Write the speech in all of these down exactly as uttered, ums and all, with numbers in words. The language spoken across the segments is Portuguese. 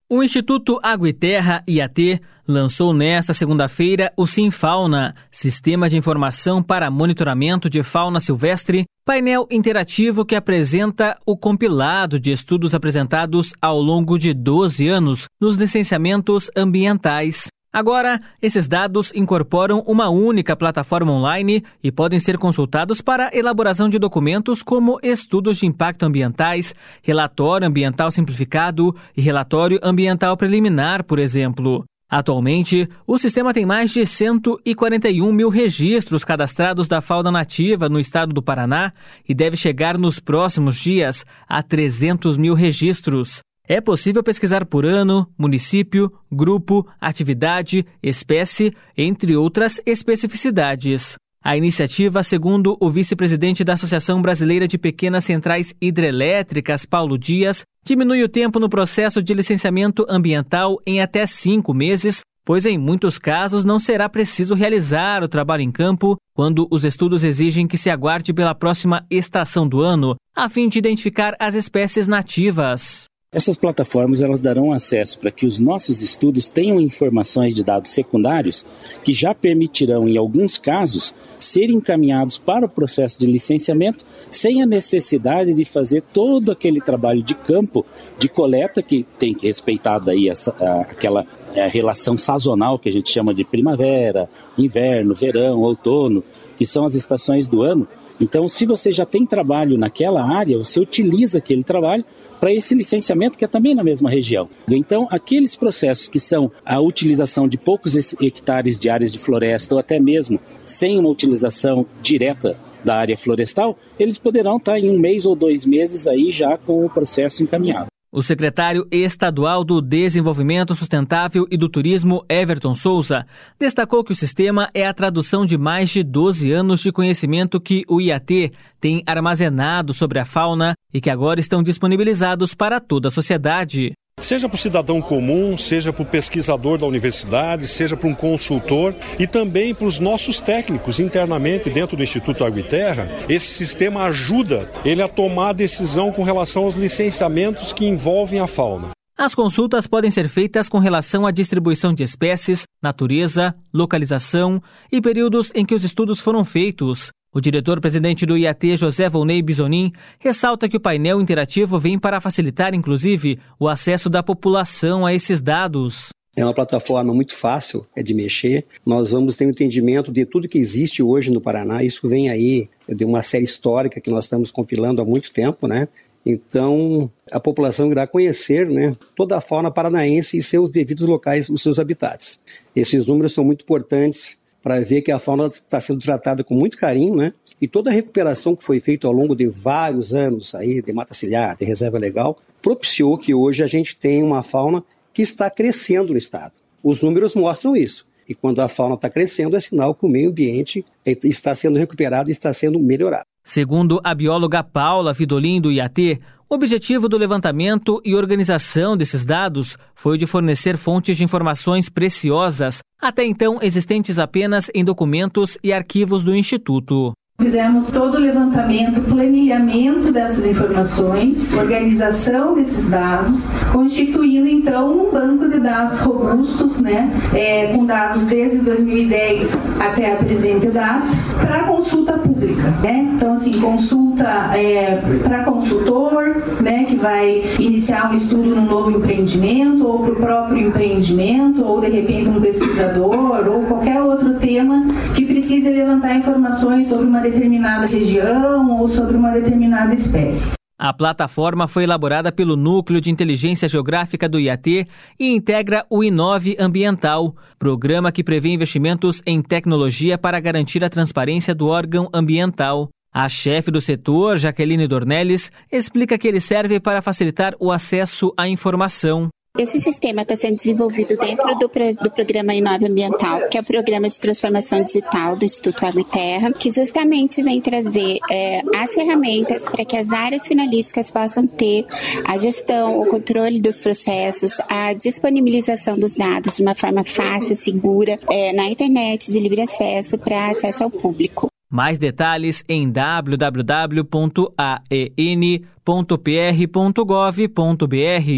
O Instituto Água e Terra, I A T, lançou nesta segunda-feira o SimFauna, Sistema de Informação para Monitoramento de Fauna Silvestre, painel interativo que apresenta o compilado de estudos apresentados ao longo de doze anos nos licenciamentos ambientais. Agora, esses dados incorporam uma única plataforma online e podem ser consultados para elaboração de documentos como estudos de impacto ambientais, relatório ambiental simplificado e relatório ambiental preliminar, por exemplo. Atualmente, o sistema tem mais de cento e quarenta e um mil registros cadastrados da fauna nativa no estado do Paraná e deve chegar nos próximos dias a trezentos mil registros. É possível pesquisar por ano, município, grupo, atividade, espécie, entre outras especificidades. A iniciativa, segundo o vice-presidente da Associação Brasileira de Pequenas Centrais Hidrelétricas, Paulo Dias, diminui o tempo no processo de licenciamento ambiental em até cinco meses, pois em muitos casos não será preciso realizar o trabalho em campo quando os estudos exigem que se aguarde pela próxima estação do ano, a fim de identificar as espécies nativas. Essas plataformas elas darão acesso para que os nossos estudos tenham informações de dados secundários que já permitirão, em alguns casos, serem encaminhados para o processo de licenciamento sem a necessidade de fazer todo aquele trabalho de campo, de coleta, que tem que respeitar daí essa, aquela a relação sazonal que a gente chama de primavera, inverno, verão, outono, que são as estações do ano. Então, se você já tem trabalho naquela área, você utiliza aquele trabalho para esse licenciamento que é também na mesma região. Então, aqueles processos que são a utilização de poucos hectares de áreas de floresta ou até mesmo sem uma utilização direta da área florestal, eles poderão estar em um mês ou dois meses aí já com o processo encaminhado. O secretário estadual do Desenvolvimento Sustentável e do Turismo, Everton Souza, destacou que o sistema é a tradução de mais de doze anos de conhecimento que o I A T tem armazenado sobre a fauna e que agora estão disponibilizados para toda a sociedade. Seja para o cidadão comum, seja para o pesquisador da universidade, seja para um consultor e também para os nossos técnicos internamente dentro do Instituto Água e Terra, esse sistema ajuda ele a tomar a decisão com relação aos licenciamentos que envolvem a fauna. As consultas podem ser feitas com relação à distribuição de espécies, natureza, localização e períodos em que os estudos foram feitos. O diretor-presidente do I A T, José Volney Bisonin, ressalta que o painel interativo vem para facilitar, inclusive, o acesso da população a esses dados. É uma plataforma muito fácil de mexer. Nós vamos ter um entendimento de tudo que existe hoje no Paraná. Isso vem aí de uma série histórica que nós estamos compilando há muito tempo, né? Então, a população irá conhecer, né, toda a fauna paranaense e seus devidos locais, os seus habitats. Esses números são muito importantes para ver que a fauna está sendo tratada com muito carinho, né? E toda a recuperação que foi feita ao longo de vários anos aí, de mata ciliar, de reserva legal, propiciou que hoje a gente tenha uma fauna que está crescendo no estado. Os números mostram isso. E quando a fauna está crescendo, é sinal que o meio ambiente está sendo recuperado e está sendo melhorado. Segundo a bióloga Paula Vidolin, do I A T, o objetivo do levantamento e organização desses dados foi o de fornecer fontes de informações preciosas, até então existentes apenas em documentos e arquivos do Instituto. Fizemos todo o levantamento, planilhamento dessas informações, organização desses dados, constituindo então um banco de dados robustos, né, é, com dados desde dois mil e dez até a presente data, para consulta pública, né? Então, assim, consulta é, para consultor, né, que vai iniciar um estudo num novo empreendimento, ou para o próprio empreendimento, ou de repente um pesquisador, ou qualquer outro tema que precise levantar informações sobre uma determinada região ou sobre uma determinada espécie. A plataforma foi elaborada pelo Núcleo de Inteligência Geográfica do I A T e integra o Inove Ambiental, programa que prevê investimentos em tecnologia para garantir a transparência do órgão ambiental. A chefe do setor, Jaqueline Dornelles, explica que ele serve para facilitar o acesso à informação. Esse sistema está sendo desenvolvido dentro do, do programa Inove Ambiental, que é o programa de transformação digital do Instituto Água e Terra, que justamente vem trazer é, as ferramentas para que as áreas finalísticas possam ter a gestão, o controle dos processos, a disponibilização dos dados de uma forma fácil, segura, é, na internet, de livre acesso para acesso ao público. Mais detalhes em w w w ponto a e n ponto p r ponto gov ponto b r.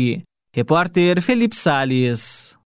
Repórter Felipe Salles.